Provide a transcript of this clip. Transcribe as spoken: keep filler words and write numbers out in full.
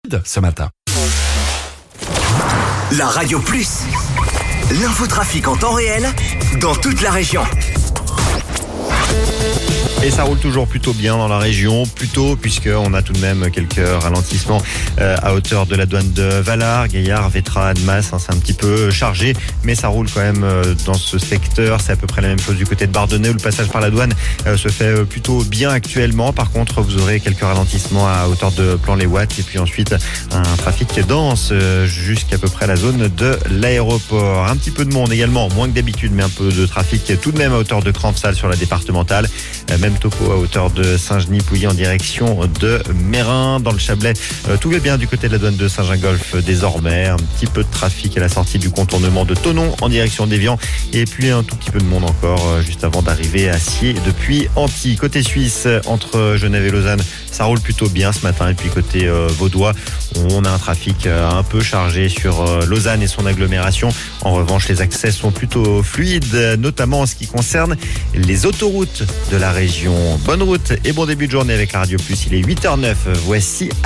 ce matin. La Radio Plus, l'infotrafic en temps réel dans toute la région. Et ça roule toujours plutôt bien dans la région, plutôt puisqu'on a tout de même quelques ralentissements euh, à hauteur de la douane de Valard, Gaillard, Vétra, Annemasse, hein, c'est un petit peu chargé, mais ça roule quand même euh, dans ce secteur. C'est à peu près la même chose du côté de Bardonnay où le passage par la douane euh, se fait euh, plutôt bien actuellement. Par contre, vous aurez quelques ralentissements à hauteur de Plan-les-Ouates et puis ensuite un trafic dense euh, jusqu'à peu près la zone de l'aéroport. Un petit peu de monde également, moins que d'habitude, mais un peu de trafic tout de même à hauteur de Crampsal sur la départementale. Euh, Même topo à hauteur de Saint-Genis-Pouilly en direction de Mérin. Dans le Chablais, euh, tout va bien du côté de la douane de Saint-Gingolph désormais. Un petit peu de trafic à la sortie du contournement de Thonon en direction d'Évian. Et puis un tout petit peu de monde encore euh, juste avant d'arriver à Sciez depuis Antilles. Côté suisse, entre Genève et Lausanne, ça roule plutôt bien ce matin. Et puis côté euh, vaudois, on a un trafic euh, un peu chargé sur euh, Lausanne et son agglomération. En revanche, les accès sont plutôt fluides, notamment en ce qui concerne les autoroutes de la région. Bonne route et bon début de journée avec la Radio Plus. Il est huit heures zéro neuf. Voici